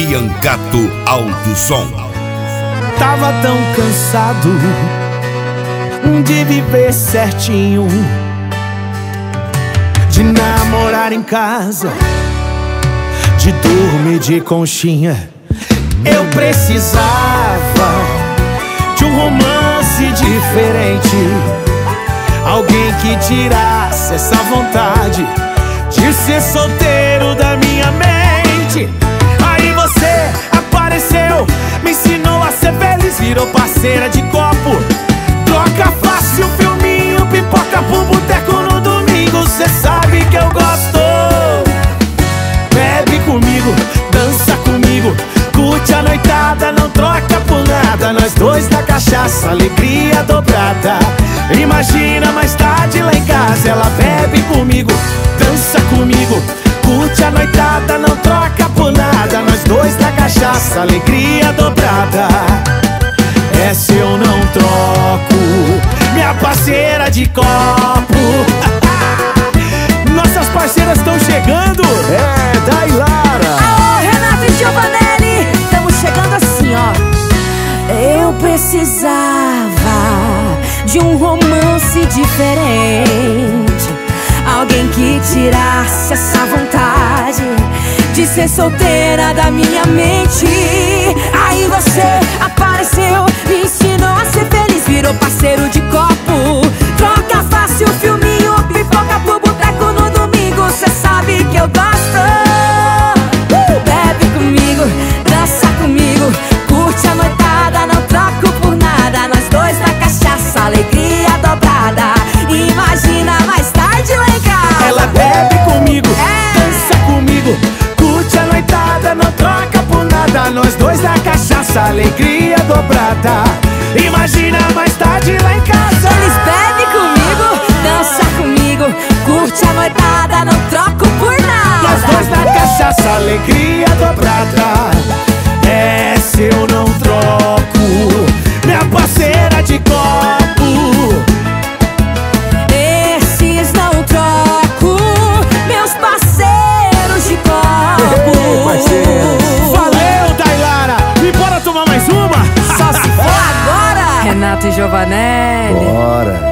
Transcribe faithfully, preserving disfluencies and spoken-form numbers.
Biancato Alto Som. Tava tão cansado de viver certinho, de namorar em casa, de dormir de conchinha. Eu precisava de um romance diferente, alguém que tirasse essa vontade de ser solteiro da minha mente. Aí você apareceu, me ensinou a ser feliz, virou parceira de copo. Troca fácil, filminho, pipoca pro boteco no domingo. Cê sabe que eu gosto. Bebe comigo, dança comigo, curte a noitada, não troca por nada. Nós dois na cachaça, alegria dobrada. Imagina mais tarde lá em casa. Ela bebe comigo, dança comigo, curte a noitada, não troca por nada. Nós dois na cachaça, alegria dobrada. Essa eu não troco, minha parceira de copo. Nossas parceiras estão chegando. É, Dailara. Alô, Renato e Giovanelli, estamos chegando assim, ó. Eu precisava de um romance diferente, alguém que tirasse essa vontade de ser solteira da minha mente. Aí você apareceu, me ensinou a ser feliz, virou parceiro de copo. Troca fácil, filminho, pipoca pro boteco no domingo. Cê sabe que eu gosto. uh! Bebe comigo, dança comigo, curte a noitada, não troco por nada. Nós dois na cachaça, alegria dobrada. Imagina mais tarde lá em casa. Ela bebe comigo, é. dança comigo, curte a noitada, não troca por nada. Nós dois na cachaça, alegria dobrada. Imagina mais tarde lá em casa. Eles bebem comigo, dança comigo, curte a noitada, não troco por nada. Nós dois na cachaça, alegria dobrada. Essa eu não troco, minha parceira de copo. Esses não troco, meus parceiros de copo. Ei, parceiro. Valeu, Dailara. E bora tomar mais uma? Só se for agora. Renato e Giovanelli. Bora.